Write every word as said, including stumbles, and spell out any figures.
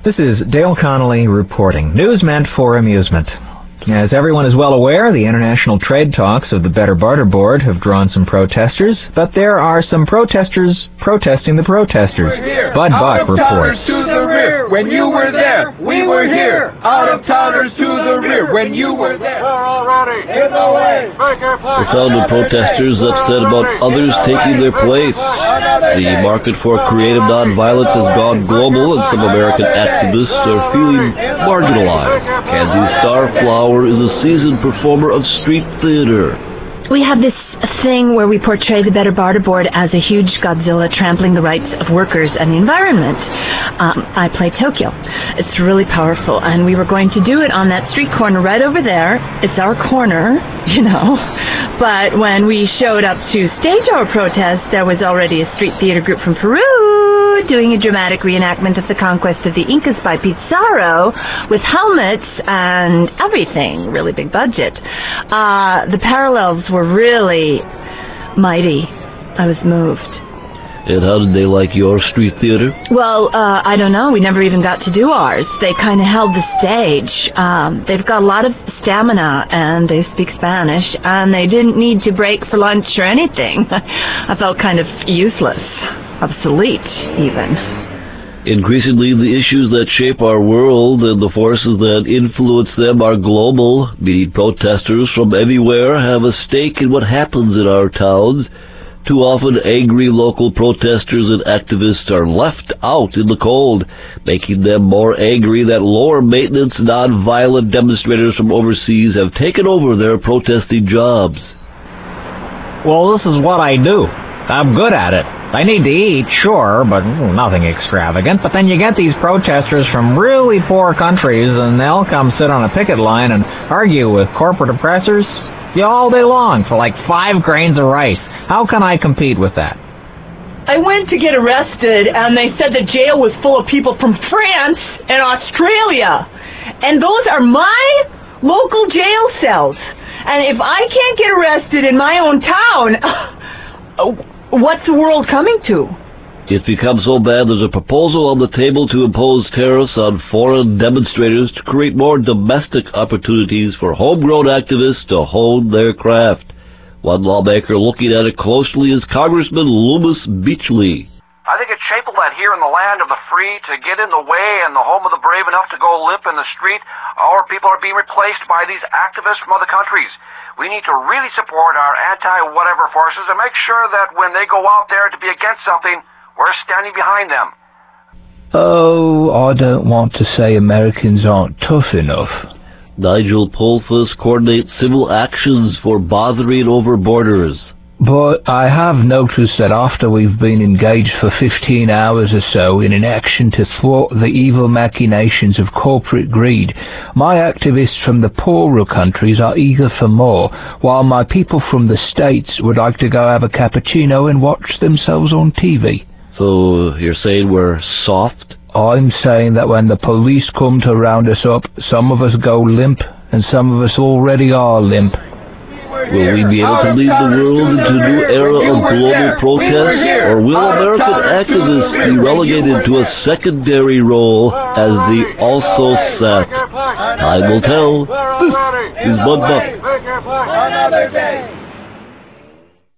This is Dale Connolly reporting. News meant for amusement. As everyone is well aware, the international trade talks of the Better Barter Board have drawn some protesters, but there are some protesters protesting the protesters. Bud Buck reports. To the rear. When you were there, we were here. Out of towners to the rear. When you were there, we're already in the way. The sound of protesters upset about others taking their place. The market for creative nonviolence has gone global, and some American activists are feeling marginalized. Kenzie Starflower is a seasoned performer of street theater. We have this thing where we portray the Better Barter Board as a huge Godzilla trampling the rights of workers and the environment. Um, I play Tokyo. It's really powerful, and we were going to do it on that street corner right over there. It's our corner, you know. But when we showed up to stage our protest, there was already a street theater group from Peru doing a dramatic reenactment of the conquest of the Incas by Pizarro with helmets and everything, really big budget. Uh, the parallels were really mighty. I was moved. And how did they like your street theater? Well, uh, I don't know. We never even got to do ours. They kind of held the stage. Um, they've got a lot of stamina, and they speak Spanish, and they didn't need to break for lunch or anything. I felt kind of useless, obsolete, even. Increasingly, the issues that shape our world and the forces that influence them are global, meaning protesters from everywhere have a stake in what happens in our towns. Too often, angry local protesters and activists are left out in the cold, making them more angry that lower-maintenance, non-violent demonstrators from overseas have taken over their protesting jobs. Well, this is what I do. I'm good at it. I need to eat, sure, but nothing extravagant. But then you get these protesters from really poor countries, and they'll come sit on a picket line and argue with corporate oppressors yeah, all day long for like five grains of rice. How can I compete with that? I went to get arrested, and they said the jail was full of people from France and Australia. And those are my local jail cells. And if I can't get arrested in my own town, what's the world coming to? It's become so bad there's a proposal on the table to impose tariffs on foreign demonstrators to create more domestic opportunities for homegrown activists to hone their craft. One lawmaker looking at it closely is Congressman Loomis Beachley. I think it's shameful that here in the land of the free, to get in the way and the home of the brave enough to go limp in the street, our people are being replaced by these activists from other countries. We need to really support our anti-whatever forces and make sure that when they go out there to be against something, we're standing behind them. Oh, I don't want to say Americans aren't tough enough. Nigel Polfus coordinates civil actions for bothering over borders. But I have noticed that after we've been engaged for fifteen hours or so in an action to thwart the evil machinations of corporate greed, my activists from the poorer countries are eager for more, while my people from the States would like to go have a cappuccino and watch themselves on T V. So you're saying we're soft? I'm saying that when the police come to round us up, some of us go limp, and some of us already are limp. Will we be able to lead the world into a new era of global protest, or will American activists be relegated to a secondary role as the also set? Time will tell. This is Bud Buck.